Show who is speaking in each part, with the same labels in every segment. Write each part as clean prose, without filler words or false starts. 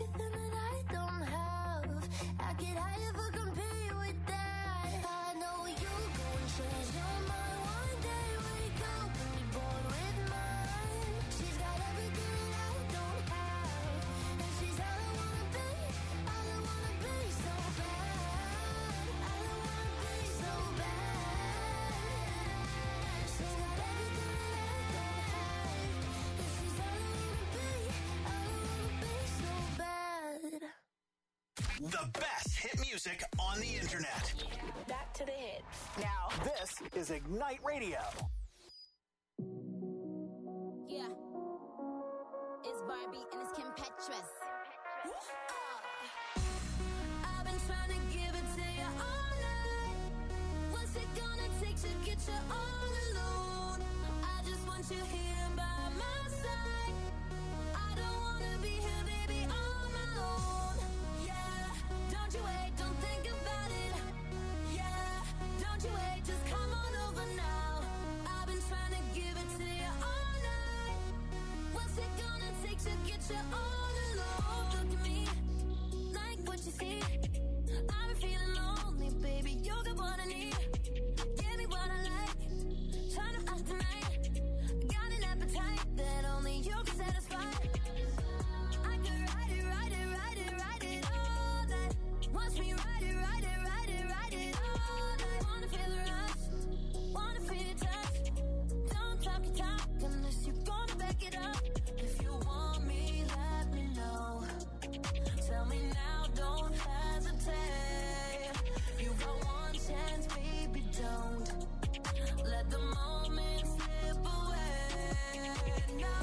Speaker 1: everything that I don't have. I get higher for compete with that. I know you gon' change your mind one day. Wake up and be born with mine. She's got everything that I don't have, and she's all I wanna be. All I wanna be so bad. All I wanna be so bad. She's got everything that I don't have, and she's all I wanna be. All I wanna be so bad.
Speaker 2: The best hit music on the internet.
Speaker 3: Back to the hits.
Speaker 2: Now, this is Ignite Radio.
Speaker 4: Yeah. It's Barbie and it's Kim Petras. I've been trying to give it to you all night. What's it gonna take to get you all alone? I just want you here by my side. I don't wanna be here, baby, on my own. Yeah, don't you wait, don't think about it. Yeah, don't you wait, just come on over now. I've been trying to give it to you all night. What's it gonna take to get you all alone? Look at me, like what you see. I've been feeling lonely, baby, you got what I need. Give me what I like, trying to find tonight. Got an appetite that only you can satisfy. I could ride it, ride it, ride it, ride it all night. Watch me ride it, ride it, ride it, ride it all night. Wanna feel the rush, wanna feel your touch. Don't talk your talk unless you're gonna back it up. If you want me, let me know. Tell me now, don't hesitate. You got one chance, baby, don't let the moment slip away. No,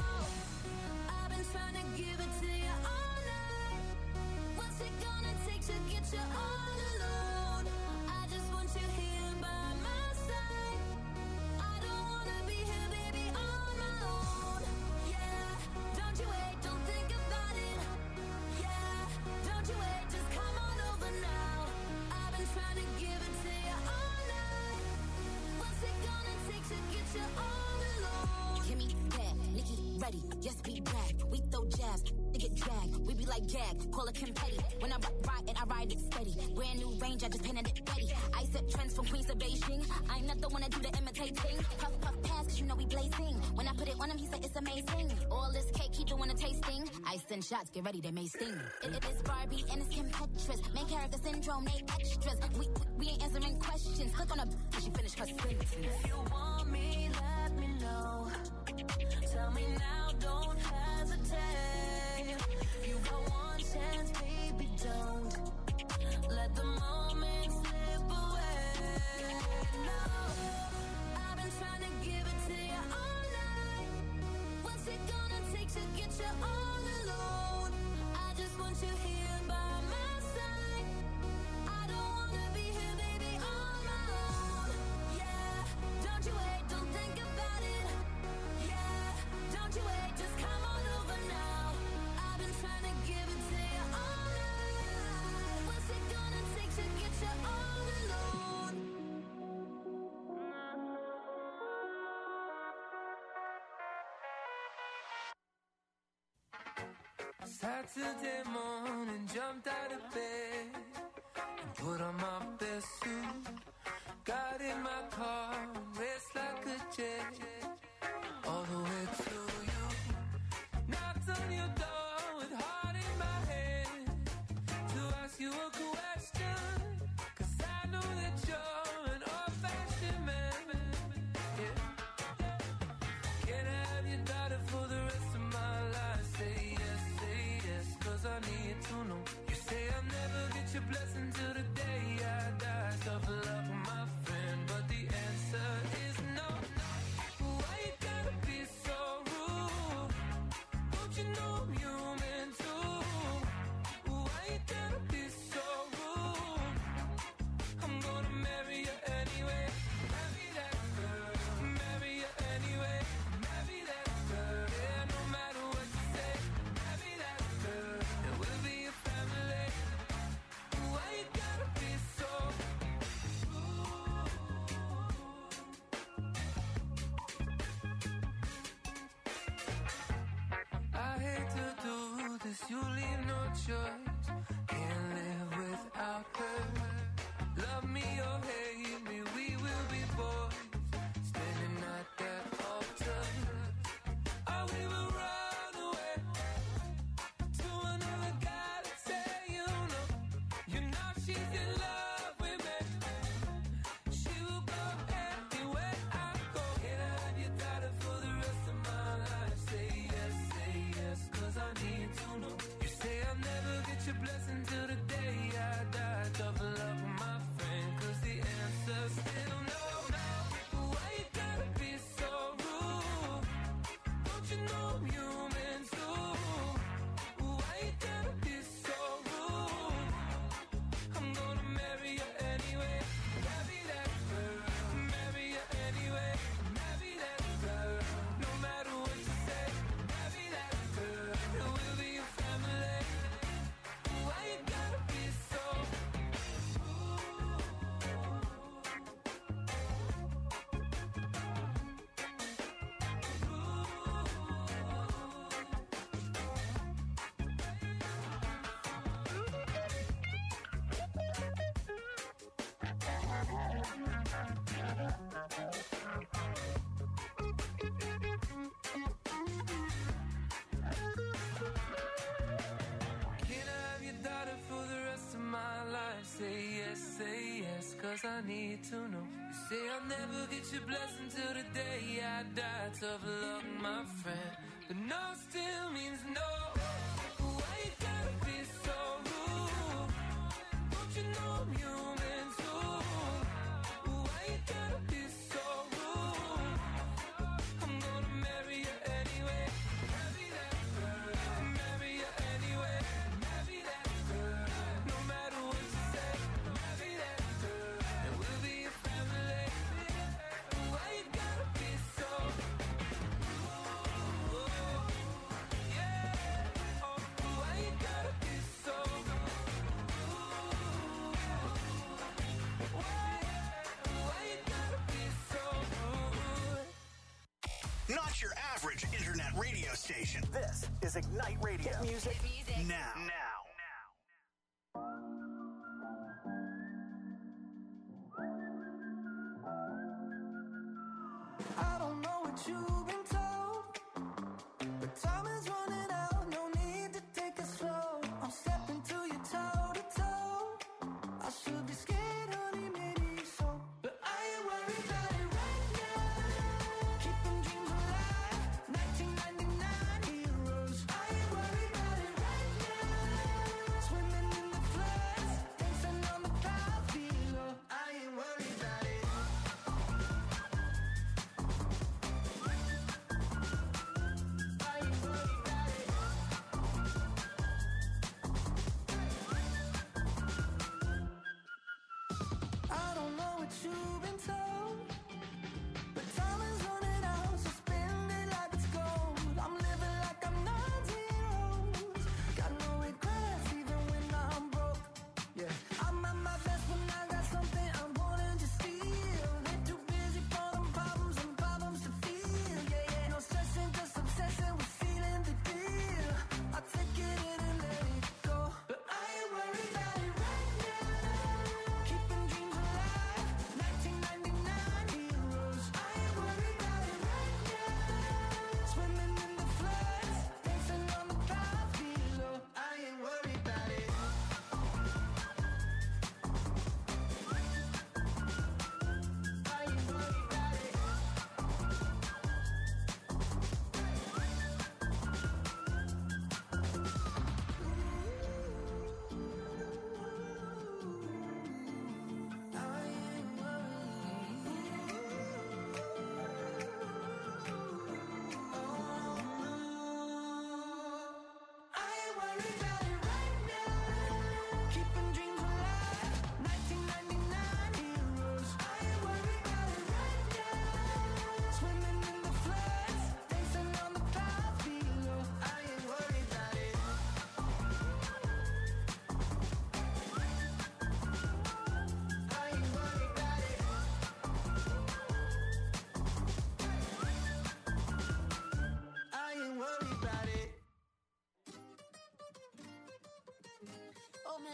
Speaker 4: I've been trying to give it to you all night. What's it gonna take to get you all alone? I just want you here by my side. I don't wanna be here, baby, on my own. Yeah, don't you wait, don't think about it. Yeah, don't you wait, just come on over now. I've been trying to give it to you all night. What's it gonna take to get you all alone?
Speaker 5: Kimmy, bad, Nikki, ready, yes, we back. We throw jabs, they get dragged. We be like gag, call it Petty. When I ride and I ride it steady. Brand new range, I just painted it ready. I set trends from Queens to Beijing. I'm not the one to do the imitating. Puff, puff, pass, cause you know we blazing. When I put it on him, he said it's amazing. All this cake, he doing a tasting. Ice and shots, get ready, they may sting. It is Barbie and it's Kim Petras. Main character syndrome, they extras. We ain't answering questions. Click on her, she finished her sentence.
Speaker 4: If you want me, let me know. Tell me now, don't hesitate. You got one chance, baby, don't let the moment slip away. No, I've been trying to give it to you all night. What's it gonna take to get you all alone? I just want you here by my side. I don't wanna be here, baby, on my own. Yeah, don't you wait, don't think about it. Yeah, don't you wait, just come on over now. I've been trying to give it to you all night. What's it gonna take to get you all alone?
Speaker 6: Saturday morning, jumped out of bed and put on my best suit. Got in my car and raced like a jet all the way to you. Knocked on your door with heart in my head to ask you a question, 'cause I know that you're an old-fashioned man. Yeah. Can I have your daughter for the rest of my life? Say yes, 'cause I need to know. You say I'll never get your blessing till the day I die. Tough love for my friend, but the answer is no. Why you gotta be so rude? Don't you know I'm human too? Why you gotta be so rude? I'm gonna marry you anyway. Marry that girl. Marry you anyway. Marry that girl. Yeah, no matter what you say. Marry that girl. And we'll be a family. Why you gotta be so rude? I hate choice. Can't live without her. Love me or hate me, we will be boys. Standing at that altar. Oh, we will run away to another galaxy, you know she's in love with me. She will go anywhere I go. Can I have your daughter for the rest of my life? Say yes, 'cause I need to know. You say I'll never get your blessing till the day I die. Tough love, my friend, 'cause the answer's still no. Why you gotta be so rude? Don't you know I'm human too? Why you gotta be so rude? I'm gonna marry you anyway. Marry that girl. Marry you anyway. Marry that girl. No matter what you say. Marry that girl. We'll be a family. Why you gotta be so Can I have your daughter for the rest of my life? Say yes, 'cause I need to know. You say I'll never get your blessing till the day I die. Tough luck, my friend, but no still means no. Why you gotta be so rude? Don't you know I'm human too? Why you gotta be so rude? I'm gonna marry you anyway. Marry that girl. Marry you anyway. Marry that girl. No matter what you say. Marry that girl. And we'll be a family. Why you gotta be so yeah. Oh, why you gotta be so why you gotta be so rude?
Speaker 2: Not your average internet radio station. This is Ignite Radio.
Speaker 3: Hit music.
Speaker 2: Now.
Speaker 6: I don't know what you've been told, but time is running out. No need to take it slow. I'm stepping to you toe to toe. I should be scared, honey, maybe so, but I ain't worried about it right now. Keeping dreams alive, 1999 heroes. I ain't worried about it right now.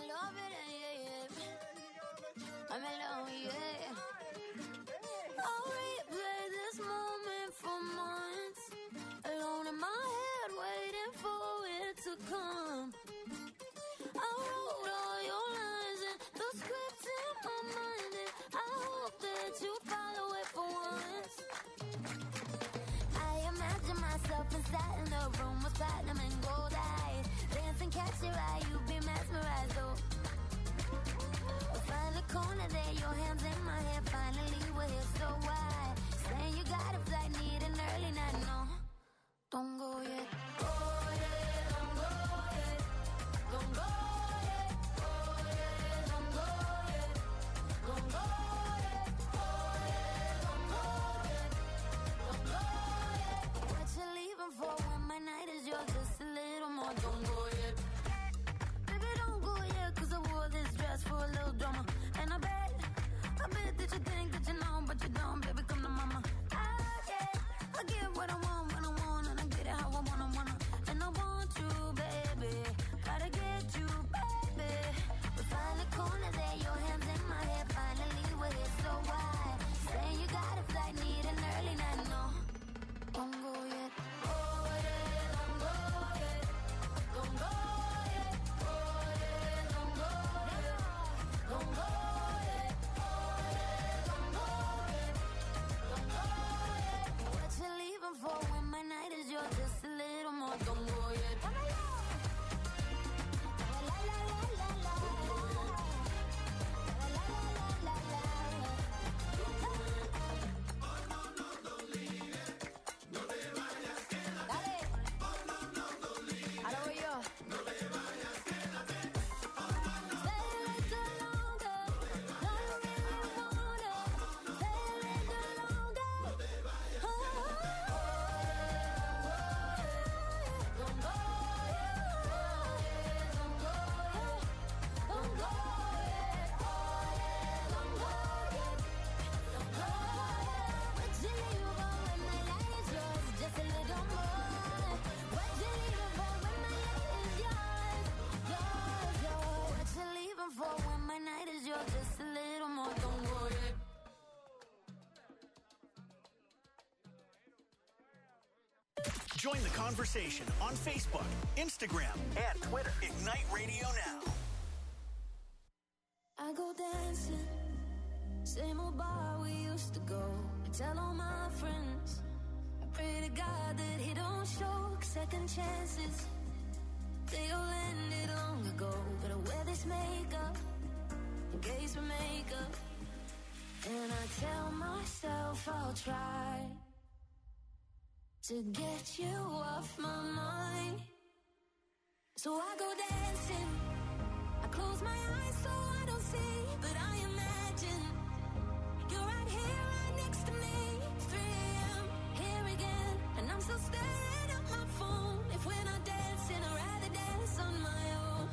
Speaker 1: love it, yeah. I'm alone, yeah. I'll replay this moment for months. Alone in my head, waiting for it to come. I wrote all your lines and the script in my mind, and I hope that you follow it for once. I imagine myself inside in the room with platinum and gold eyes. Dance and catch your eye, you be mesmerized, oh. Find the corner there, your hands in my hair. Finally we're here, so why? Saying you got a flight, need an early night, no. Don't go yet. Oh yeah, don't go yet. Don't go yet. Oh yeah, don't go yet. Don't go yet. Oh yeah, don't go yet. Don't go yet. What you leaving for when my night is yours? Just a little more. Don't go yet. Baby, don't go yet, 'cause I wore this dress for a little drama. And I bet that you think that you know, but you don't. Baby, come to mama. I get what I want when I want, and I get it how I wanna. And I want you, baby. Gotta get you, baby. We find the corner there, your hands in my hair. Finally we're here, so why? Saying you got a flight, need an early night, no. Don't go yet. Oh yeah, don't go yet. Don't go yet. Oh yeah, don't go yet. Don't go yet. Oh yeah, don't go yet. Don't go yet. What you leaving for when my night is yours? Just a little more. Don't go yet. La la la la la la. La la la la la la. Dale. Ahora voy yo. Stay a little longer. Don't you really wanna? Stay a little longer. Oh, don't go yet. Don't go yet. Don't go yet. Oh yeah, don't go yet. Don't go yet. What you leaving for when my light is yours? Just a little more. What you leaving for when my light is yours? Yours, yours. What you leaving for when my night is yours? Just a little more. Don't go yet.
Speaker 2: Join the conversation on Facebook, Instagram, and Twitter. Ignite Radio Now.
Speaker 1: I go dancing, same old bar we used to go. I tell all my friends, I pray to God that he don't show second chances. They all ended long ago, but I wear this makeup in case we make up. And I tell myself I'll try to get you off my mind. So I go dancing, I close my eyes so I don't see, but I imagine you're right here, right next to me. It's 3 a.m. here again, and I'm still staring at my phone. If we're not dancing, I'd rather dance on my own.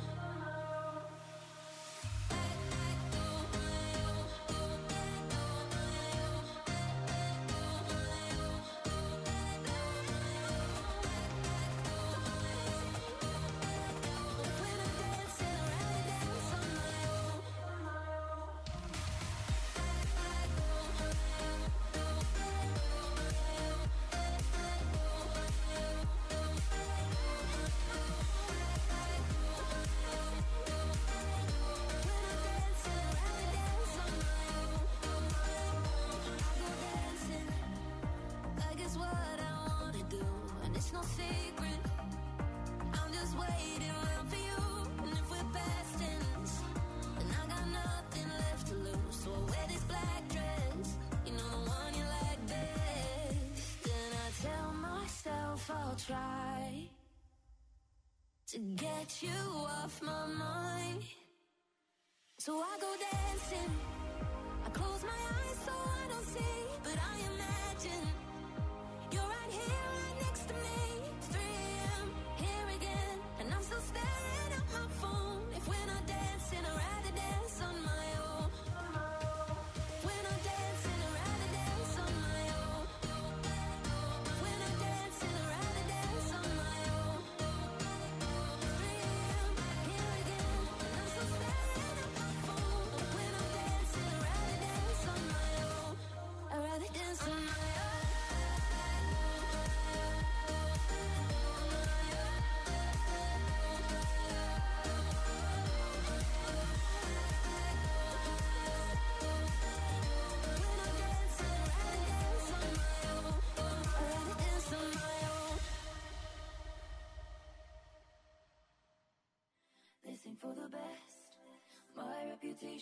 Speaker 1: I'll try to get you off my mind. So I go dancing, I close my eyes so I don't see, but I imagine you're right here, right next to me. It's 3 a.m. here again, and I'm still staring at my phone. If we're not dancing, I'd rather dance on my own. If we're not dancing, I'd rather dance on my own. If we're not dancing, I'd rather dance on my own. 3 a.m. here again, and I'm still staring.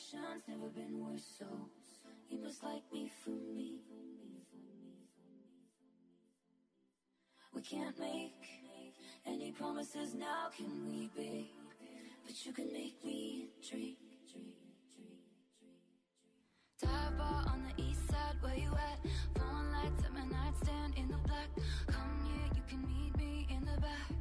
Speaker 4: reputation's never been worse, so you must like me for me. We can't make any promises now, can we, babe? But you can make me dream. Dive bar on the east side, where you at? Phone lights at my nightstand in the black. Come here, you can meet me in the back.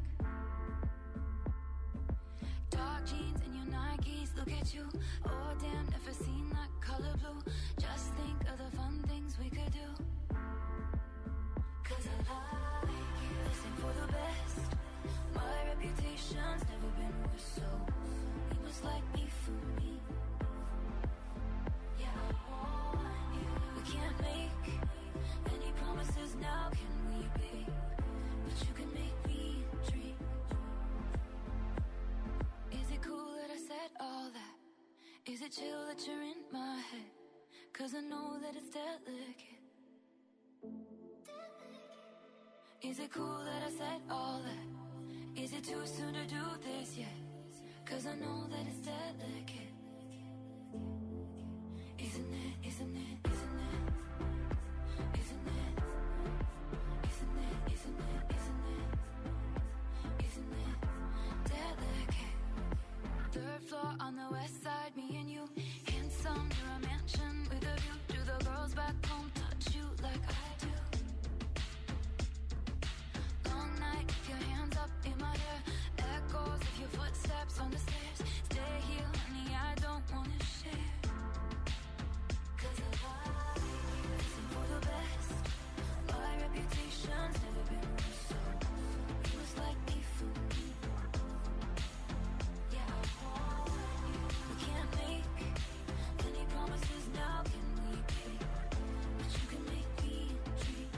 Speaker 4: Dark jeans and your Nikes, look at you. Oh damn, never seen that color blue. Just think of the fun things we could do. Cause I like you, listen for the best. My reputation's never been worse, so you must like me for me. Yeah, I want you. We can't make any promises now, can we, babe? But you can make me dream. Is it cool that I said all that? Is it chill that you're in my head? Cause I know that it's delicate. Is it cool that I said all that? Is it too soon to do this yet? Cause I know that it's delicate. Isn't it, isn't it, isn't it? Isn't it? Isn't it, isn't it, isn't it? Isn't it delicate? Third floor on the west side, me and you. Handsome, near a mansion with a view. Do the girls back home touch you like I do? Long night, keep your hands up in my hair. Echoes of your footsteps on the stairs. Stay here, honey, I don't wanna share. Cause I like you, listen for the best. My reputation's never been worse, so you must like me for me. Yeah, I want you. We can't make any promises now, can we, babe? But you can make me dream.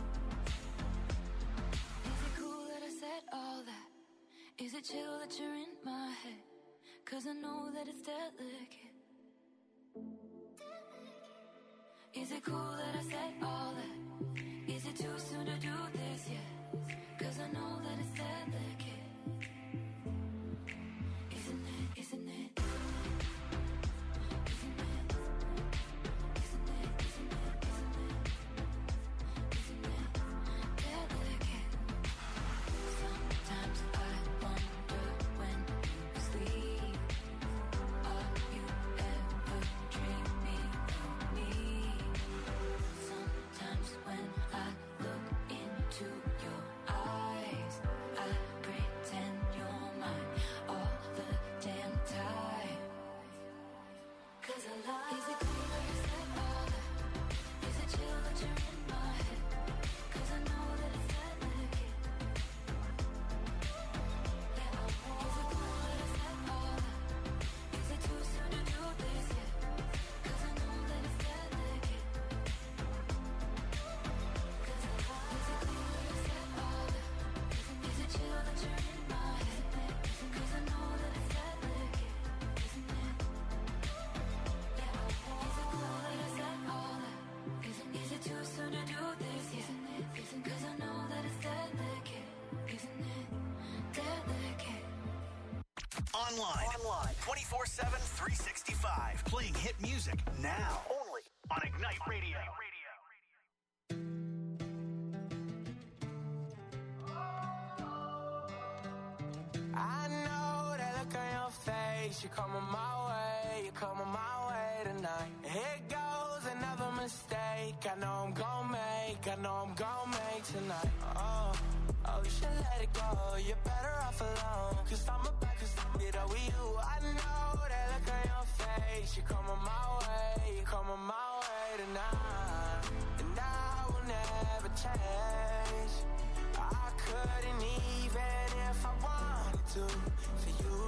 Speaker 4: Is it cool that I said all that? Is it chill that you're in my head? Cause I know that it's delicate. Is it cool that I said all that? Is it too soon to do this yet? Cause I know that it's delicate. Isn't it, isn't it? Isn't it? Isn't it, isn't it, isn't it? Isn't it delicate? Sometimes I wonder when you sleep, are you ever dreaming of me? Sometimes when I look into your eyes, I pretend you're mine all the damn time. Cause I lie. Is it cool that I said all that? Is it chill that you're in my head? Cause I know that it's delicate. Yeah, I want. Is it cool that I said all that? Is it too soon to do this yet? Cause I know that it's delicate. Cause I lie. Is it cool that I said all that? Is it chill that you're in my head? Cause I know that it's delicate. Isn't it? Yeah, I want. Is it cool that I said all that? Is it too soon to do this yet? Cause I know that it's delicate. Isn't it delicate?
Speaker 2: Online 24/7, 365. Playing hit music now. Only on Ignite Radio.
Speaker 6: I know that look on your face. You're coming my way, you're coming my way tonight. Here goes another mistake. I know I'm gon' make, I know I'm gon' make tonight. Oh, you should let it go. You're better off alone. Cause I'm about to get over you. I know that look on your face. You're coming my way, you're coming my way tonight. And I will never change. I couldn't even if I wanted to for you.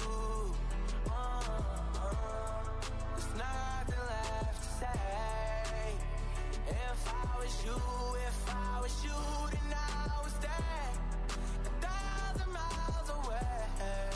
Speaker 6: There's nothing left to say. If I was you, then I would stay 1,000 miles away.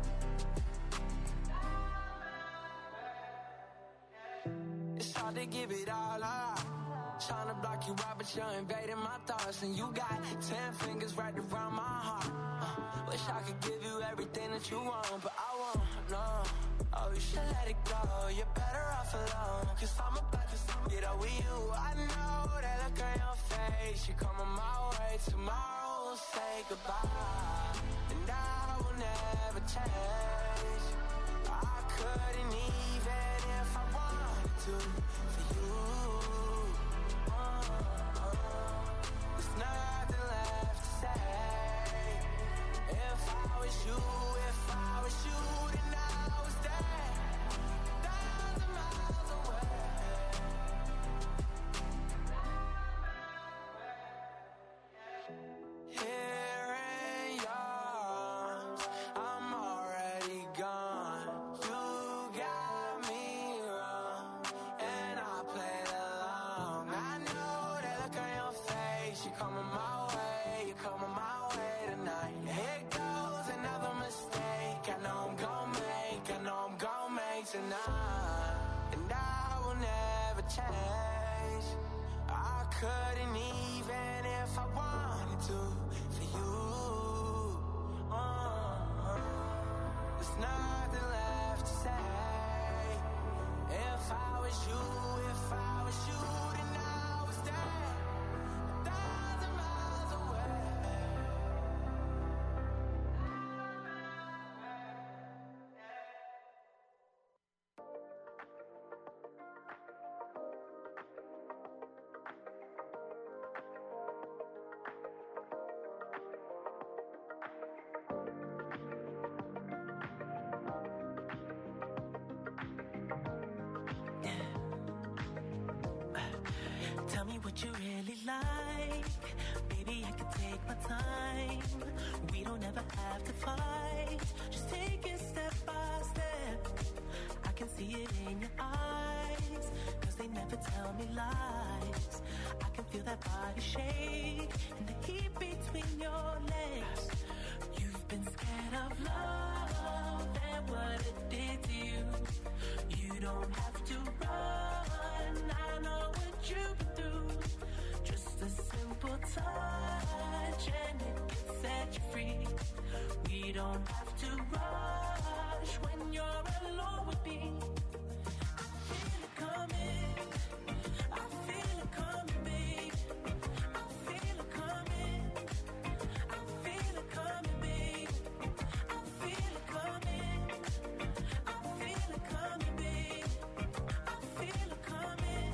Speaker 6: It's hard to give it all up. Trying to block you out, but you're invading my thoughts. And you got 10 fingers right around my heart. Wish I could give you everything that you want, but I won't, no. Oh, you should let let it go. You're better off alone. Cause I'm about to get up with you. I know that look on your face. You're coming my way. Tomorrow we'll say goodbye. And I will never change. I couldn't even if I wanted to for you. There's nothing left to say. If I was you, then I was there, 1,000 miles away. Here in your arms, I'm already gone. You got me wrong, and I played along. I know that look on your face. You're coming my way, tonight. Here goes another mistake. I know I'm gon' make tonight. And I will never change. I couldn't even if I wanted to for you. There's nothing left to say. If I was you, then I was there, 1,000 miles away.
Speaker 7: Tell me what you really like. Baby, I can take my time. We don't ever have to fight. Just take it step by step. I can see it in your eyes, 'cause they never tell me lies. I can feel that body shake and the heat between your legs. You've been scared of love and what it did to you. You don't have to run. I know what you've been through. Just a simple touch and it can set you free. We don't have to rush when you're alone with me. I feel it coming. I feel it coming, babe. I feel it coming. I feel it coming, babe. I feel it coming. I feel it coming, babe. I feel it coming.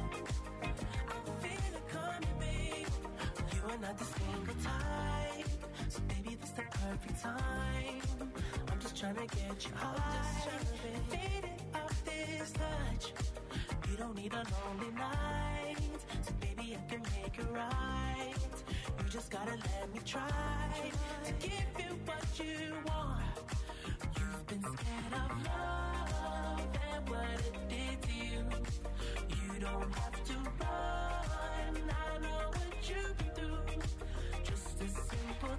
Speaker 7: I feel it coming, babe. You are not the single type, so baby, this the perfect time. I'm just trying to get you high, faded off this touch. You don't need a lonely night, so baby, I can make it right. You just gotta let me try to give you what you want. You've been scared of love and what it did to you. You don't have to run. I know what you've been through. Just a simple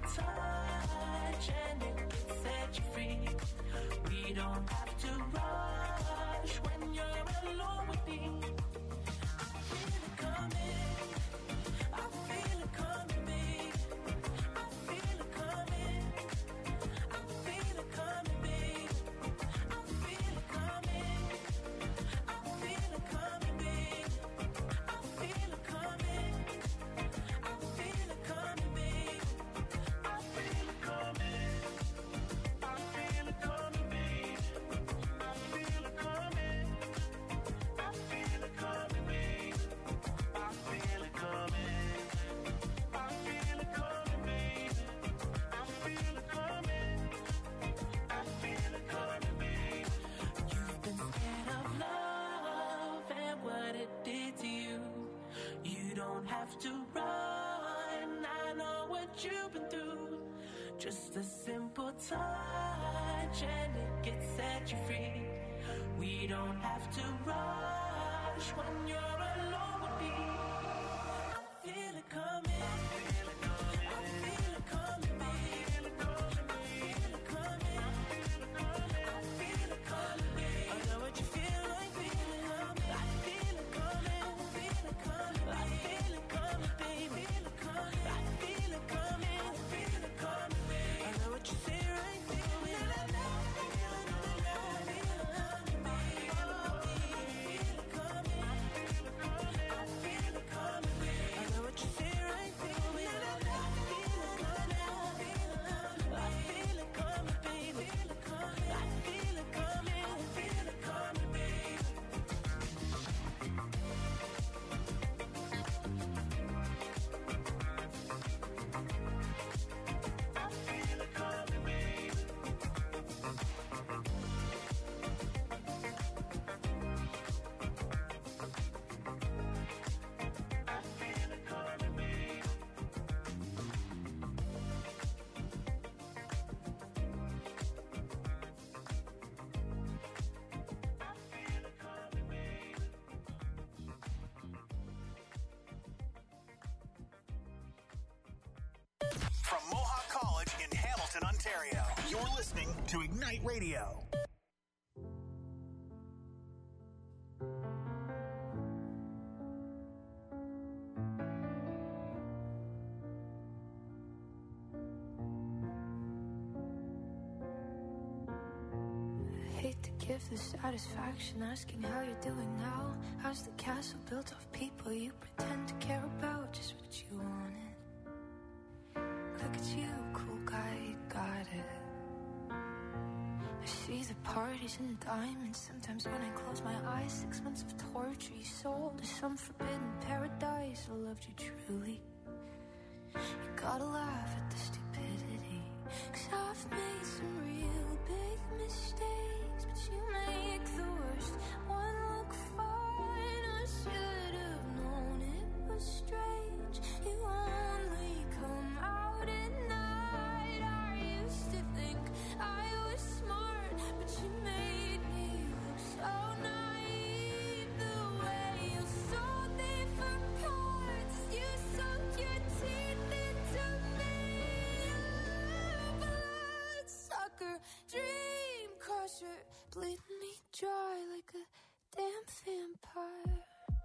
Speaker 7: touch and it can set you free. We don't have to rush when you're alone with me. I feel it coming. I feel it coming, babe. I feel it coming. I feel it coming, babe. I feel it coming. I feel it coming, babe. I feel it coming. I feel it coming, babe. I feel it coming. I feel it coming, babe. I feel it coming. I feel it coming, babe. I feel it coming. I feel it coming, babe. I feel it coming. I feel it coming, babe. You've been scared of love and what it did to you. You don't have to run. I know what you've been through. Just a simple touch and it can set you free. We don't have to rush when you're alone with me. I feel it coming. I feel it coming, babe. I feel it coming. I feel it coming, babe. I know what you feel like feeling. I feel it coming. I feel it coming. I feel it coming, baby. I feel it coming. I feel it coming, babe. I know what you feel right feeling. I feel it coming, babe.
Speaker 2: You're listening to Ignite Radio.
Speaker 8: Hate to give the satisfaction asking how you're doing now. How's the castle built of people you pretend to care about? Just what you wanted. Look at you, cool guy, you got it. I see the parties and diamonds. Sometimes when I close my eyes, 6 months of torture you sold to some forbidden paradise. I loved you truly. You gotta laugh at the stupidity, 'cause I've made some real big mistakes, but you make the worst one look fine. I should have known it was strange. You only come out at night. I used to think I was smart, but you made me look so naive. The way you sold me for parts, you sunk your teeth into me. Bloodsucker, dream crusher, bleeding me dry like a damn vampire.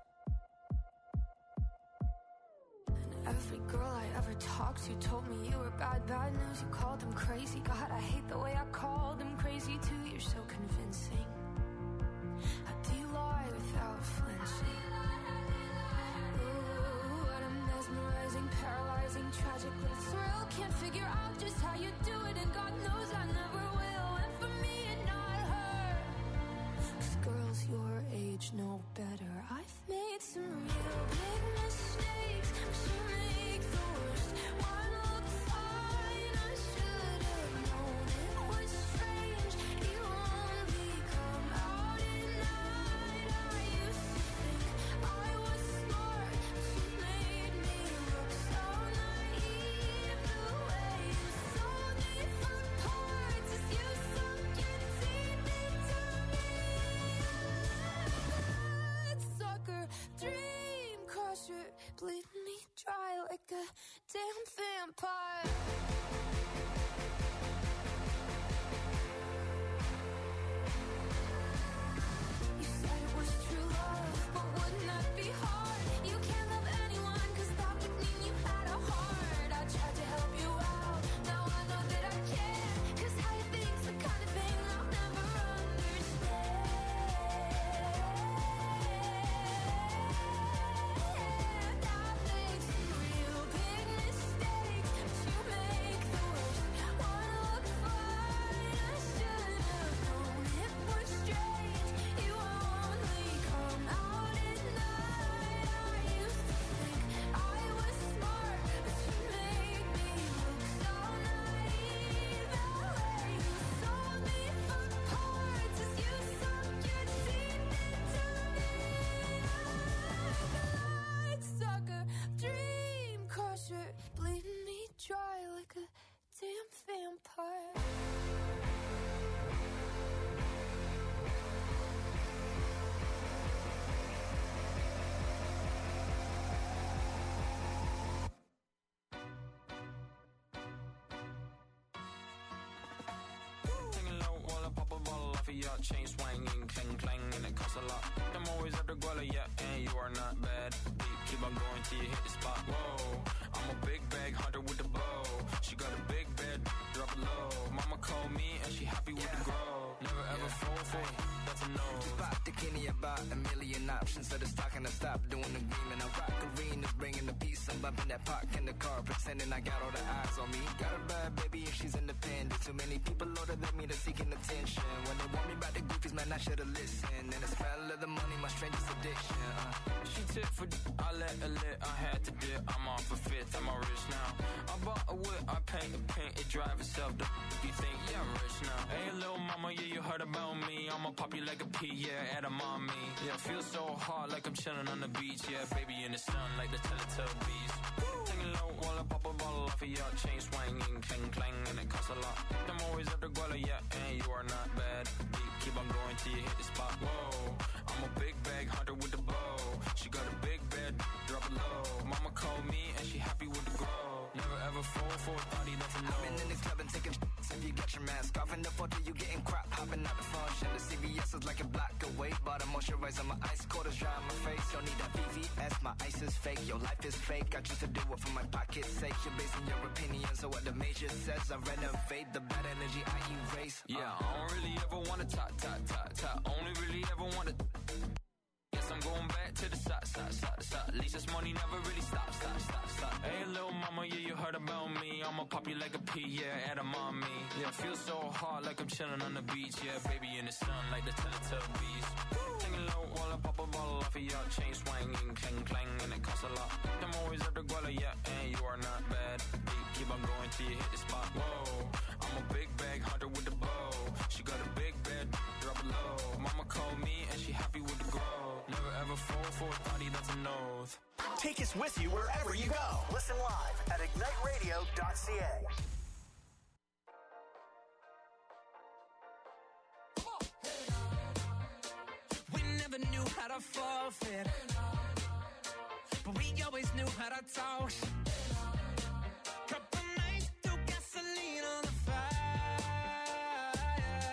Speaker 8: Every girl I ever talked to told me you were bad, bad news. You called them crazy. God, I hate the way I called them crazy too. You're so convincing. How do you lie without flinching? Ooh, what a mesmerizing, paralyzing, tragic little thrill. Can't figure out just how you do it, and God knows I never will. And for me and not her, 'cause girls your age know better. I've made some real big mistakes, but you make the worst one look fine. I should have known it was strange. You only come out at night. I used to think I was smart, but you made me look so naive. The way you sold me for parts is you sunk your teeth into me. Bloodsucker, dream crusher, bleeding me dry like a damn vampire. You said it was true love, but wouldn't that be hard? You can't love anyone, 'cause that would mean you had a heart. I tried to help you out, now I know that I can't, 'cause how you think's the kind of thing I'll never understand. I've made some real big mistakes, but you make the worst one look fine. I should have known it was strange. You only come out at night. I used to think I was smart, but you made me look so naive. The way you sold me for parts is you sunk your teeth into me. Bloodsucker, dream crusher, bleeding me dry like a damn vampire.
Speaker 6: Taking low while I pop a bottle off of your chain swinging, clang clang, and it costs a lot. I'm always at the guala, yeah, and you are not bad. Deep, keep on going till you hit the spot. Whoa, I'm a big bag hunter with the bow. She got a big bed, drop it low. Mama called me and she happy with the grow. Never ever fall for it, that's a no.
Speaker 9: Just pop the Kenny about a million options. So the stock and I stop doing the green. And I rock arenas, bringing the peace. I'm bumping that park in the car, pretending I got all the eyes on me. Got a bad baby and she's independent. Too many people older than me, they're seeking attention. When they want me about the goofies, man, I should've listened. And the smell of the money, my strangest addiction.
Speaker 6: She tip for I let her lit, I had to dip. I'm off a fifth, I'm all rich now. I bought a whip, I paint the paint, it drive itself. You think, yeah, I'm rich now. Hey, little mama, yeah, you heard about me. I'ma pop you like a pea, yeah, at a mommy. Yeah, feel so hot like I'm chilling on the beach. Yeah, baby in the sun like the Teletubbies. Taking low while I pop a bottle off of your chain swinging, clang clang, and it costs a lot. I'm always at the guala, yeah, and you are not bad. Deep, keep on going till you hit the spot. Whoa, I'm a big bag hunter with the bow. She got a big bed, drop it low. Mama called me and she happy with the grow. Never ever fall for a thotty, that's a no.
Speaker 9: I've been in the club and taking shots. If you got your mask block away. Bought a moisturizer, my ice quarters dry on my face. Don't need that VVS, my ice is fake. Your life is fake, I choose to do it for my pocket's sake. You're basing your opinions on what the major says. I renovate the bad energy I erase.
Speaker 6: Yeah, I don't really ever wanna top. Only really ever wanna. Guess I'm going back to the side. At least this money never really stops. Hey, little mama, yeah, you heard about me. I'ma pop you like a pea, yeah, at a mommy. Yeah, I feel so hard like I'm chilling on the beach. Yeah, baby in the sun like the Teletubbies. Singing low while I pop a bottle off of your chain swinging, clang clang, and it costs a lot. I'm always at the guala, yeah, and you are not bad. Keep on going till you hit the spot. Whoa, I'm a big bag hunter with the bow. She got a big bed, drop it low. Mama called me and she happy with the grow. Never ever fall for a thotty, that's an oath.
Speaker 2: Take us with you wherever you go. Listen live at igniteradio.ca.
Speaker 6: We never knew how to forfeit, but we always knew how to toss. Couple nights threw gasoline on the fire.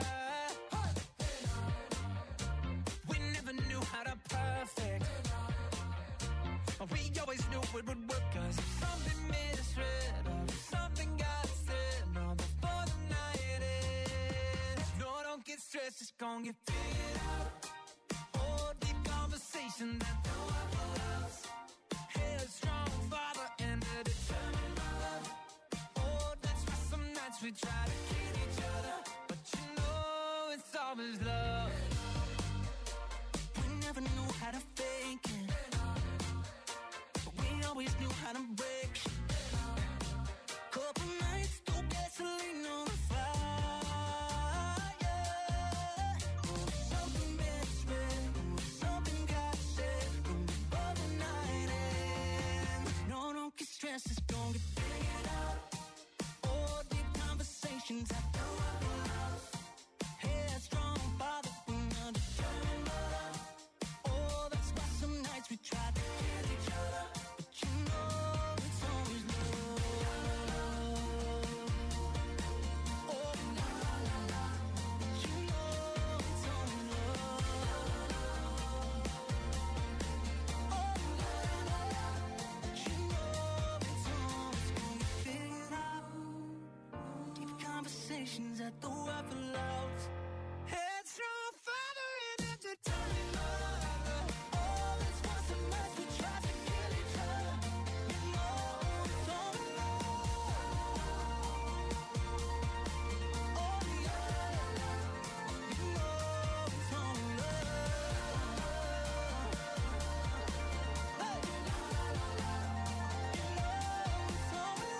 Speaker 6: We never knew how to perfect, but we always knew it would work. Cause if something made us red, or if something got us there, no, before the night ends. No, don't get stressed, it's gonna get figured out. Oh, deep conversation that no one loves. Headstrong father and a determined mother. Oh, that's why some nights we try to kill each other, but you know it's always love. We never knew how to fake it, but we always knew how to break shit. Couple nights threw gasoline on the fire. Oh, something made us red, oh, something got said, before the night ends. No, don't get stressed, it's gonna get figured out. Oh, deep conversations I know I will love. Headstrong father, a determined mother. Oh, that's why some nights we try to kill each other, but you know it's always love. Oh, la la la la, but you know it's always love. Oh, la la la, but you know it's always gonna get figured out. Deep conversations at the weapon loud. Headstrong father and a determined mother. Oh, that's why some nights we try to kill each other. You know it's always love. Oh, la la la, you know it's always love. Hey, la la la la, you know it's always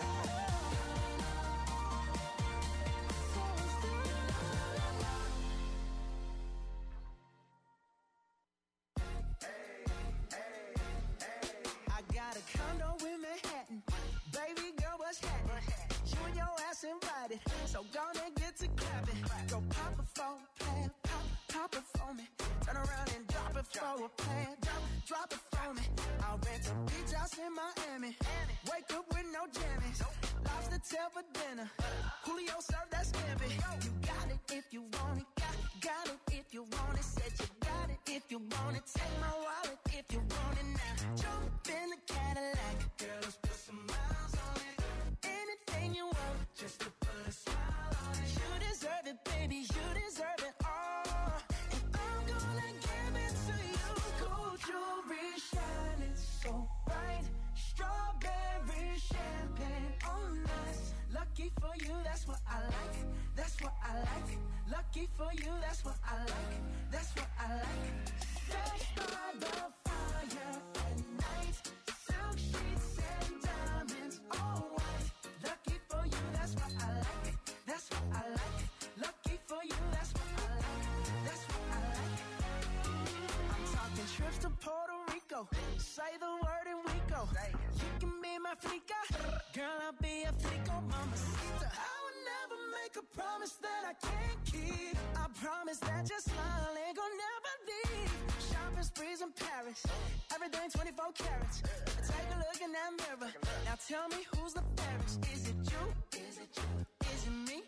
Speaker 10: I got a condo in Manhattan. Baby girl, what's happening? You and your ass invited, so gonna get to clapping. Go pop it for a plan, pop it for me. Turn around and drop it for a plan, drop it for me. I'll rent a beach house in Miami. Wake up with no jammies. Lobster tail for dinner. Julio served that scampi. You got it if you want it. Got it if you want it. Said you got it if you want it. Take my wallet if you want it now. Jump in the Cadillac. Girl, let's put some miles on it. Anything you want, just to put a smile on it. You deserve it, baby. You deserve it all. And I'm gonna give it to you. Gold jewelry shining so bright. Strawberry champagne on us. Lucky for you, that's what I like. That's what I like. Lucky for you, that's what I like. That's what I like. Fresh by the fire at night. Silk sheets and diamonds, all white. Lucky for you, that's what I like. That's what I like. Lucky for you, that's what I like. That's what I like. I'm talking trips to Puerto Rico. Say the word and we go. You can be my flica. Girl, I'll be a flico, mamacita. I would never make a promise that I can't keep. I promise that your smile ain't gonna never leave. Shopping sprees in Paris. Everything 24 carats. Take a look in that mirror. Now tell me who's the fairest. Is it you? Is it you? Is it me?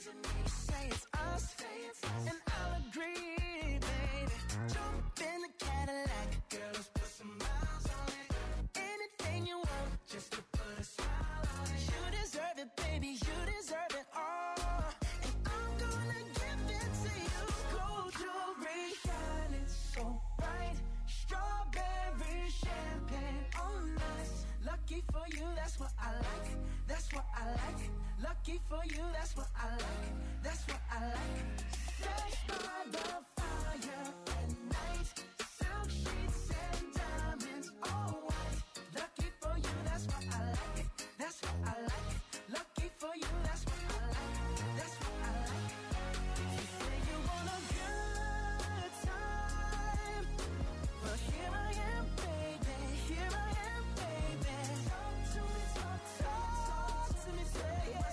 Speaker 10: Say it's us, and I'll agree, baby. Jump in the Cadillac, girl, let's put some miles on it. Anything you want, just to put a smile on it. You deserve it, baby, you deserve it all. And I'm gonna give it to you. Gold jewelry, shining so bright. Strawberry champagne on us. Lucky for you, that's what I like. That's what I like. Lucky for you, that's what I like. That's what I like. Sex by the fire at night. Silk sheets and diamonds, all white. Lucky for you, that's what I like. That's what I like. Lucky for you, that's what I like. That's what I like. You say you want a good time, but here I am, baby. Here I am, baby. Talk to me, talk to me, tell me.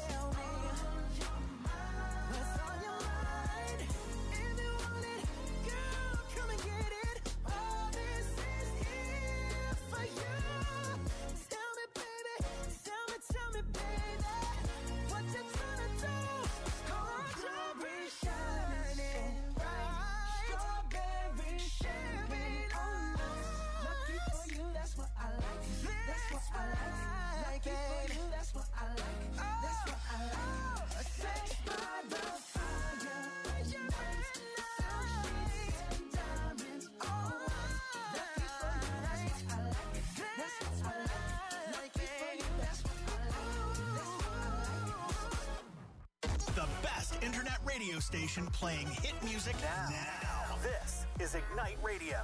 Speaker 10: What's on your mind? If you want it, girl, come and get it. All this is here for you. Tell me, baby, tell me, baby, what you tryna do? Gold jewelry shining bright. Strawberry champagne on us. Lucky for you, that's what I like. That's what I like. Lucky for you, that's what I like. That's what I like. Sex by the fire at night. Silk sheets and diamonds, all white. Lucky for you, that's what I like. That's what I like. Lucky for you, that's what I like. That's what I like.
Speaker 2: The best internet radio station playing hit music now. This is Ignite Radio.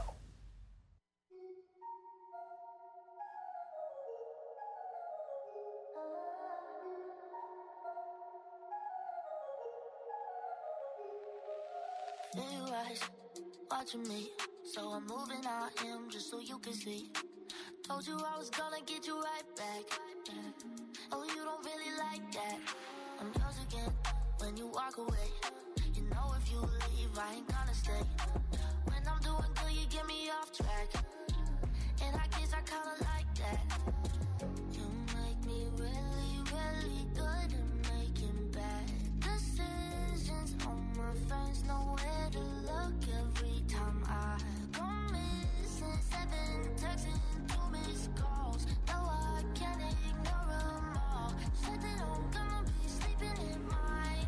Speaker 11: Blue eyes watching me, so I'm moving out him just so you can see. Told you I was gonna get you right back. Oh, you don't really like that. I'm yours again when you walk away. You know if you leave, I ain't gonna stay. When I'm doing good, you get me off track. And I guess I kinda like that. You make me really, really good at making bad decisions. All my friends know where to look every time I go missing. 7 texts and 2 missed calls. No, I can't ignore them all. Said that I'm gonna be sleeping in mine.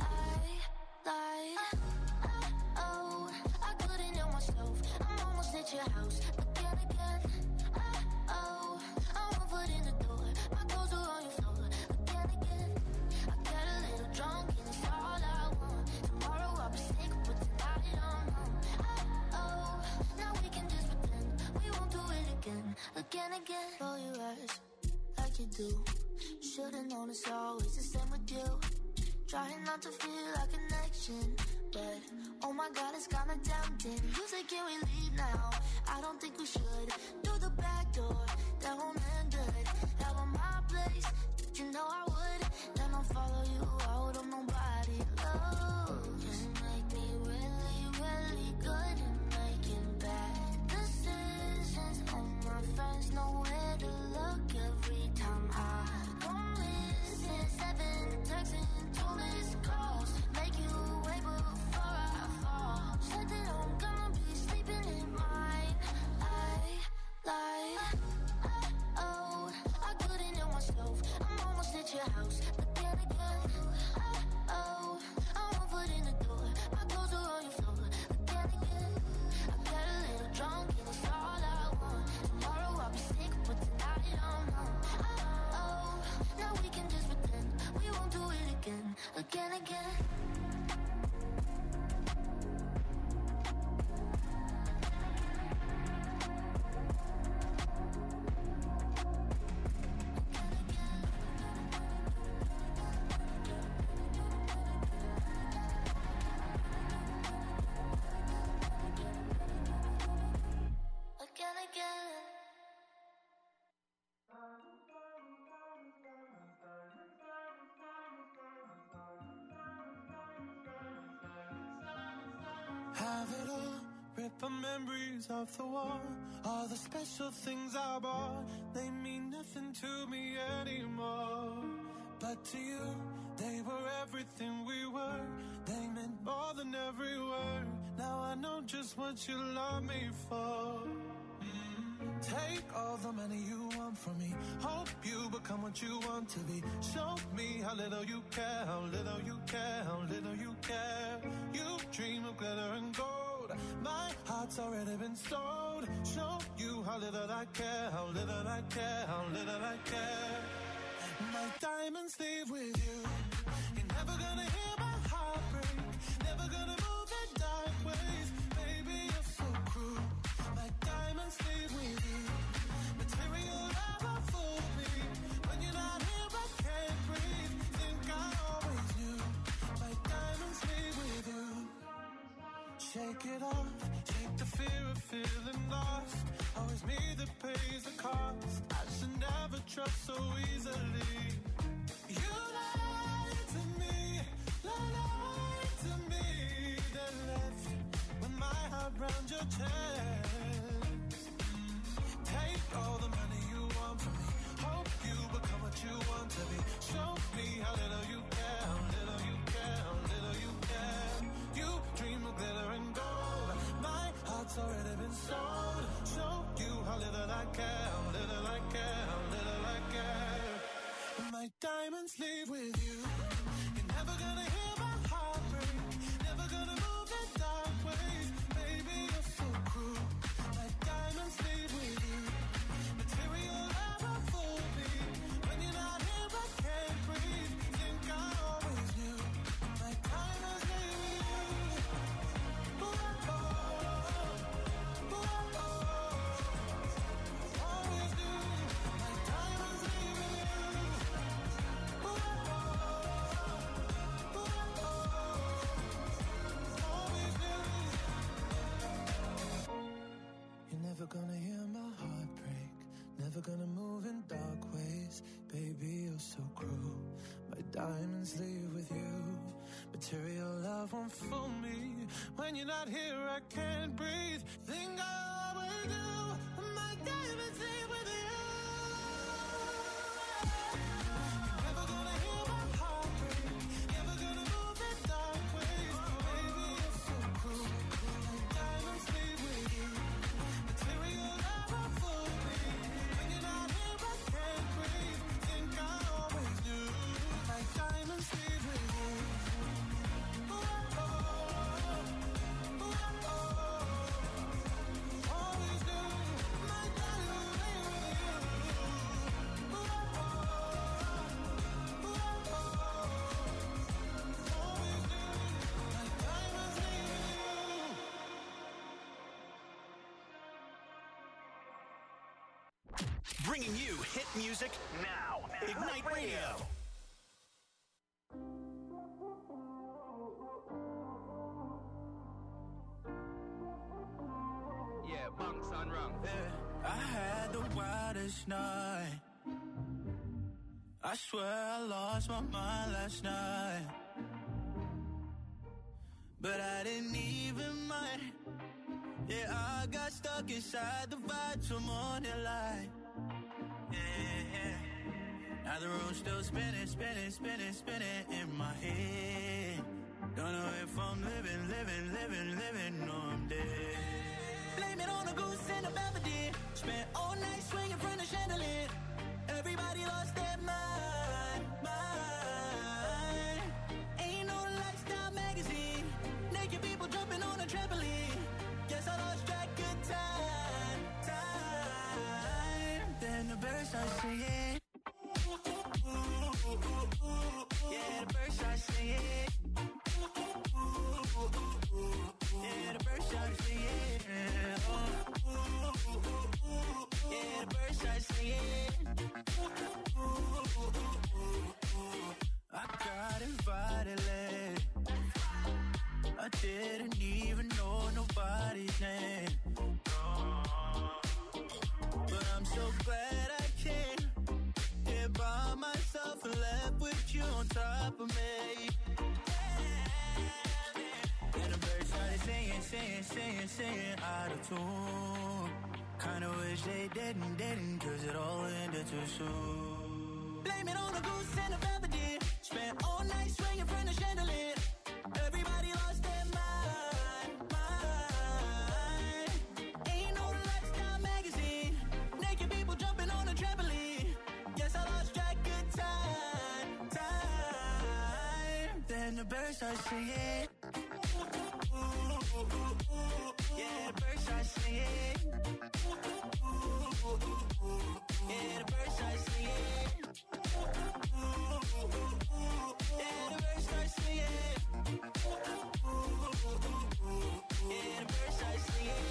Speaker 11: Oh, I couldn't help myself. I'm almost at your house. But then again, oh, I won't put in the door. My clothes are on your floor. But then again, I got a little drunk and it's all I want. Tomorrow I'll be sick, but tonight I'm home. Oh, now we can just pretend we won't do it again. Roll your eyes like you do. Should've known it's always the same with you. Trying not to feel a connection, but oh my God, it's kinda tempting. You say, can we leave now? I don't think we should. Through the back door, that won't end good. Out on my place, you know I would. Then I'll follow you out on nobody. Oh, you make me really, really good at making bad decisions. All my friends know where to look every time I go missing. 7 texts and 2 missed calls. Make you wait before I fall. Said that I'm gonna be sleeping in mine. Oh, I couldn't help myself. I'm almost at your house. But then again, oh, I won't put in the door. My clothes are on your floor. But then again, I got a little drunk and it's all I want. Tomorrow I'll be sick, but tonight I'm home. Oh, now we can just pretend we won't do it again.
Speaker 6: Have it all, rip the memories off the wall. All the special things I bought, they mean nothing to me anymore. But to you, They were everything we were. They meant more than every word. Now I know just what you love me for. Take all the money you want from me. Hope you become what you want to be. Show me how little you care, how little you care, how little you care. You dream of glitter and gold. My heart's already been sold. Show you how little I care, how little I care, how little I care. My diamonds leave with you. You're never gonna hear my heart break. Never gonna move in dark ways. Baby, you're so cruel. My diamonds leave with you. Material never fool me. When you're not here, I can't breathe. Think I always knew. My diamonds leave with you. Shake it off. Shake the fear of feeling lost. Always me that pays the cost. I should never trust so easily. You lied to me. Lied to me. Then left with my heart round your chest. Take all the money you want from me. Hope you become what you want to be. Show me how little you care, how little you care, how little you care. You dream of glitter and gold. My heart's already been sold. Show you how little I care, how little I care, how little I care. My diamonds leave with you. You're never gonna hear my heart break. Never gonna move in dark ways. Baby, you're so cruel. My diamonds leave with you. Material never fool me. When you're not here, I can't breathe. Think I always knew. My diamonds leave with you. Ooh, oh, ooh, oh, always knew. My diamonds leave with you. Ooh, oh, always knew. You're never gonna hear my heart break. Never gonna move in dark ways. Baby, you're so cruel. My diamonds leave with you. Material love won't fool me. When you're not here, I can't breathe. Think I always do. My diamonds leave with you. You're never gonna hear my heart break. Never gonna move in dark ways. Baby, you're so cruel. My diamonds leave with you. Material never fool me. When you're not here, I can't breathe. Think I always knew. My diamonds leave with you. Ooh, oh, ooh, oh, always knew. My diamonds leave with you. Ooh, oh, ooh, oh, always knew. My diamonds leave with you.
Speaker 2: Bringing you hit music now. Ignite Radio.
Speaker 9: Yeah, bunks on wrong.
Speaker 6: I had the wildest night. I swear I lost my mind last night. But I didn't even mind. Yeah, I got stuck inside the vibe till morning light. Yeah. Now the room's still spinning, spinning, spinning, spinning in my head. Don't know if I'm living, living, living, living, or I'm dead. Blame it on a goose and a Belvedere. Spent all night swinging from the chandelier. Everybody lost their mind, mind. Ain't no lifestyle magazine. Naked people jumping on a trampoline. Guess I lost track of time, time. Then the birds start singing. Yeah, the birds start singing. Yeah, the birds start singing. Yeah, the birds start singing. I got invited late. I didn't even know nobody's name. But I'm so glad I came here by myself and left with you on top of me. And the birds started singing, singing, singing, singing out of tune. Kinda wish they didn't, cause it all ended too soon. Blame it on a goose and a Belvedere.
Speaker 12: Spent all night swinging from the chandelier. Everybody lost their mind. Ain't no lifestyle magazine. Naked people jumping on a trampoline. Yes, I lost track of time. Then the birds start singing. Yeah, the birds start singing. Yeah, the birds start singing. Yeah, the birds start singing. Yeah, the birds start singing.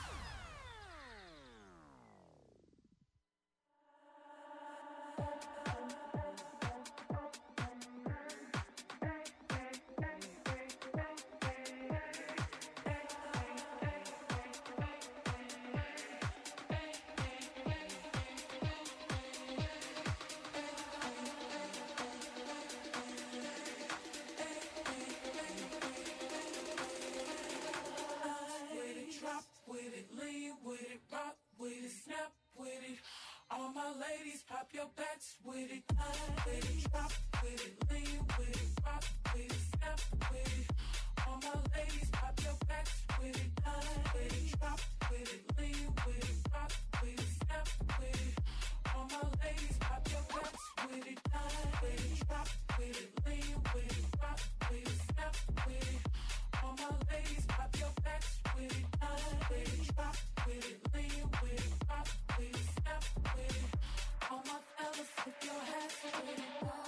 Speaker 6: All my ladies, pop your backs with it. With it, drop with it, lean with it, rock with it, snap with it. All my ladies, pop your backs with it. With it, drop with it, lean with it, rock with it, snap with it. All my ladies, pop your backs with it. With it, drop with it, lean with it, rock with it, snap with it. All my ladies, pop your backs with it. With it, drop with it, lean with it, rock with it, snap with it. All my fellas, flip your hats with it.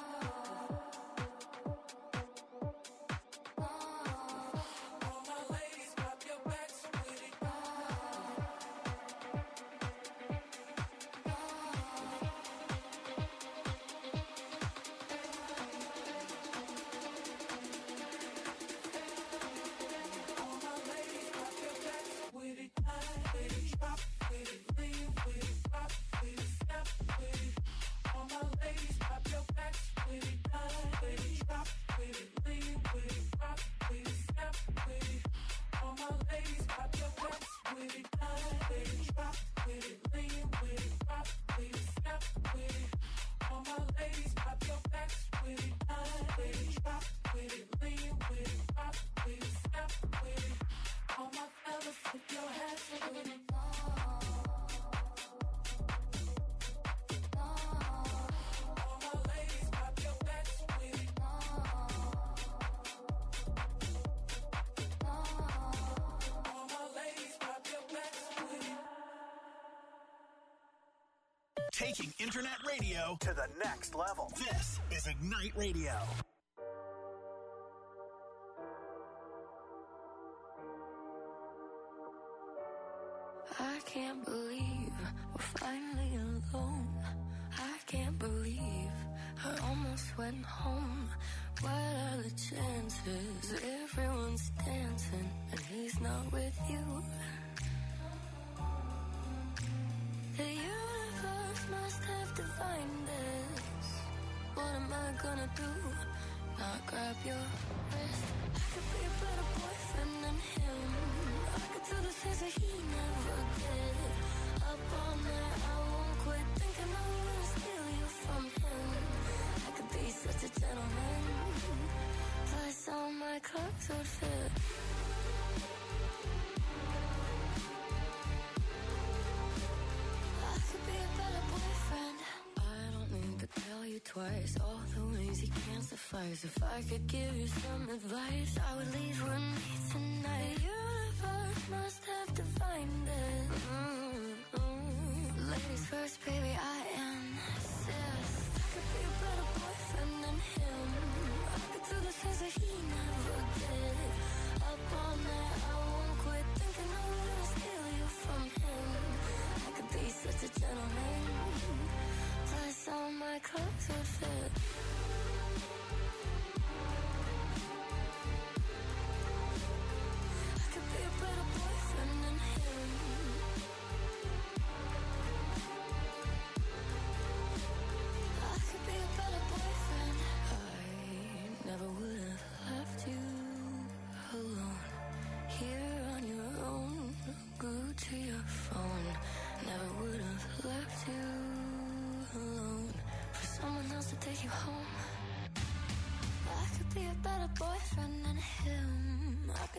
Speaker 6: All my ladies, pop your backs with it. All my ladies, pop your backs with it. With it, drop with it, lean with it, rock with it, snap with it. All my ladies, pop your backs with it. With it, drop with it, lean with it, rock with it, snap with it. All my ladies, pop your backs with it. With it, drop with it, lean with it, rock with it, snap with it. All my ladies, pop your backs with it. With it, drop with it, lean with it, rock with it, snap with it. All my fellas, flip your hats with it. All my ladies, pop your backs with it. All my ladies, pop your backs with it.
Speaker 2: Taking internet radio to the next level. This is Ignite Radio.
Speaker 8: I can't believe we're finally alone. I can't believe I almost went home. What are the chances? Everyone's dancing and he's not with you. The universe must have defined this. What am I gonna do? Not grab your wrist. I could be a better boyfriend than him. I could do the things that he never did. Up all night, I won't quit thinking I'm gonna steal you from him. I could be such a gentleman. Plus all my clothes would fit. I could be a better boyfriend. I don't need to tell you twice all the ways you can't suffice. If I could give you some advice, I would leave with me tonight. The universe must have defined it. Ladies first, baby, I insist. I could be a better boyfriend than him. I could do the things that he never did. Up all night, I won't quit thinking I'm gonna steal you from him. I could be such a gentleman. Plus all my clothes would fit. I could be a better boyfriend than him.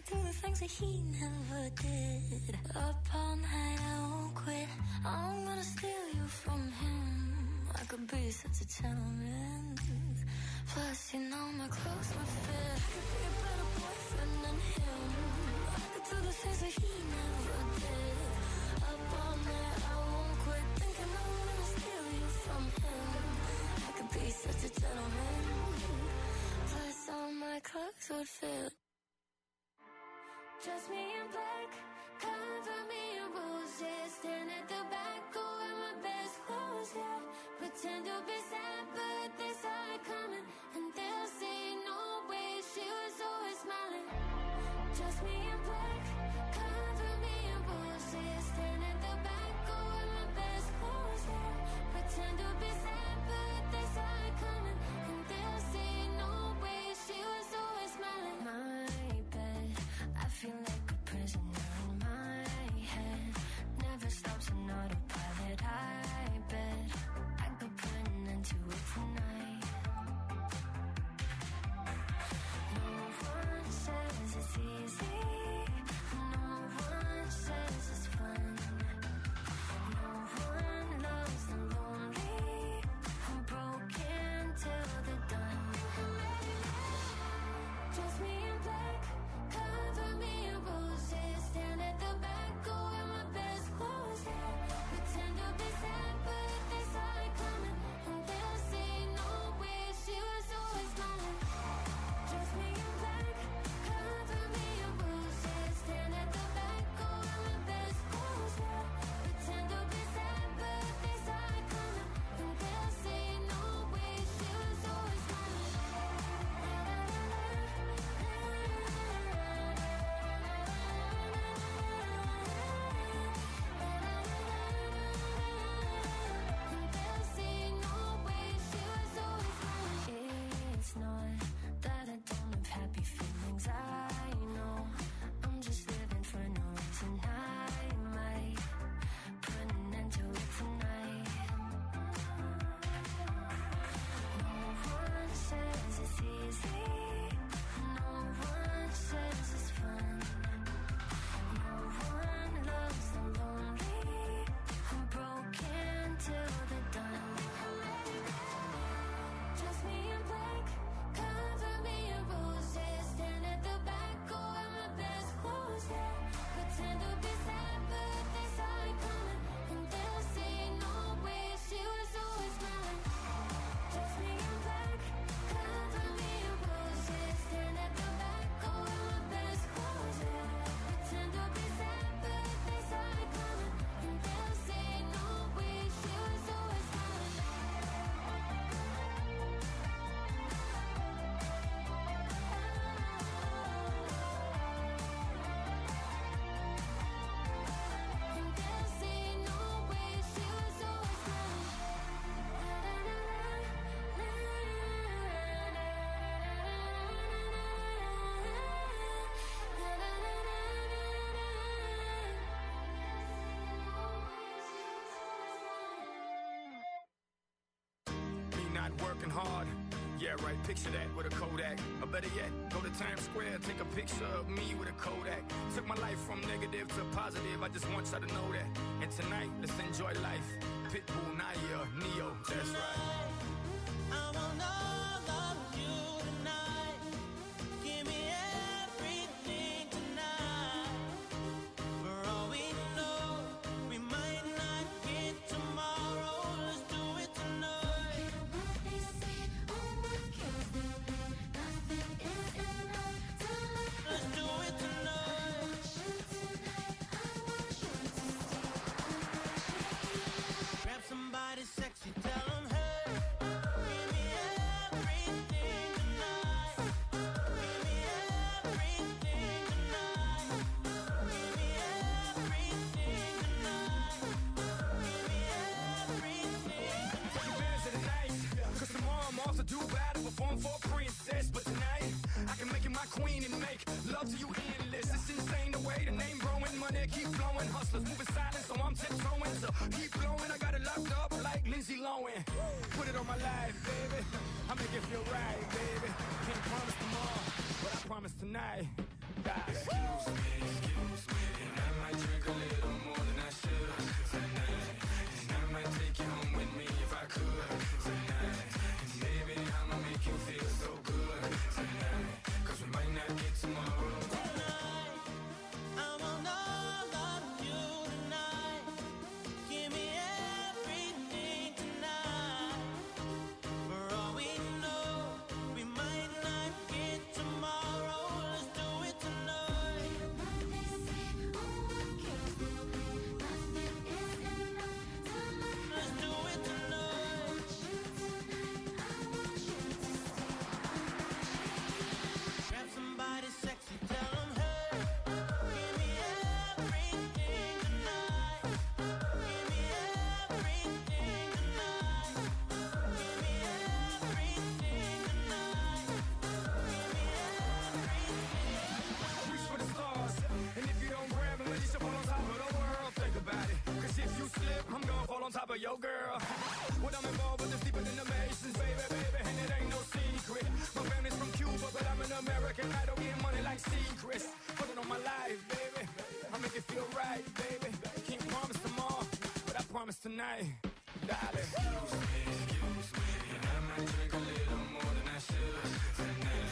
Speaker 8: could do the things that he never did. Up all night, I won't quit. I'm gonna steal you from him. I could be such a gentleman. Plus, you know my clothes would fit. I could be a better boyfriend than him. I could do the things that he never did. Up all night, I won't quit. Thinking I'm gonna steal you from him. I could be such a gentleman. Plus, all my clothes would fit.
Speaker 1: Just me in black, cover me in roses. Stand at the back, go in my best clothes, yeah. Pretend to be sad, but they saw it coming. And they'll say no way, she was always smiling. Just me in black, cover me in roses. Stand at the back, go in my best clothes, yeah. Pretend to be sad, but they saw it coming. And they'll say no way, she was always smiling. My bed, I feel like a prisoner in my head. Never stops an autopilot. I bet I could put an end to it tonight. No one says it's easy. No one says it's fun. No one loves the lonely. I'm broken till they're done. Just me in black, cover me in roses. Stand at the back, go in my best clothes, yeah. Pretend to be sad, but they saw it coming. And they'll say no way, she was always smiling. Just me in black, cover me in roses. Stand at the back, go in my best clothes, yeah. Pretend to be sad, but they saw it coming. And they'll say no way, she was always smiling. It's not that I don't have happy feelings, I know. I'm just living for no reason. I might put an end to it tonight. No one says it's easy. No one says it's fun. No one loves the lonely. I'm broken till they're done. Just me in black, cover me in roses. Stand at the back, go in my best clothes, yeah. Pretend to be sad, but they saw it coming. And they'll say no way, she was always smiling. Just me in black, cover me in roses. Stand at the back, go in my best clothes, yeah. Pretend to be sad, but they saw it coming. And they'll say no way, she was always smiling. And they'll say no way, she was always
Speaker 13: Me not working hard. Yeah, right, picture that with a Kodak. Or better yet, go to Times Square, take a picture of me with a Kodak. Took my life from negative to positive, I just want y'all to know that. And tonight, let's enjoy life. Pitbull, Naya, Neo, that's right.
Speaker 12: I want all of you tonight. Give me everything tonight. For all we know, we might not get tomorrow. Let's do it tonight. Let's do it tonight. Grab somebody sexy, tell them, hey, give me everything tonight. Give me everything tonight. Give me everything tonight. Give me everything.
Speaker 13: Take advantage of the night, cause tomorrow I'm off to Dubai to perform for a princess. But tonight, I can make you my queen and make love to you endless. It's insane the way the name growing, money keep flowing. Hustlers moving silent, so I'm tiptoeing. So keep blowing, I got it locked up like Lindsay Lohan. Put it on my life, baby. I make it feel right, baby. Can't promise tomorrow, but I promise tonight. Excuse me, and I might drink a little more than I should tonight. And I might take you home with me if I could tonight. And baby, I'ma make you feel so good tonight. 'Cause we might not get tomorrow.
Speaker 12: I want all of you tonight. Give me everything tonight. For all we know, we might not get tomorrow. Let's do it tonight. Let's do it tonight. Grab somebody sexy, tell them, hey, give me everything tonight. Give me everything tonight. Give me everything tonight. Give me everything.
Speaker 13: Reach for the stars, and if you don't grab them, you should fall on top of the world. Think about it, 'cause if you slip, I'm gonna fall on top of your girl. What I'm involved with is deeper than the Masons, baby, and it ain't no secret. My family's from Cuba, but I'm an American. I don't get money like secrets. Put it on my life, baby. I make it feel right, baby. Can't promise tomorrow, but I promise tonight, darling. Excuse me, and I might drink a little more than I should tonight.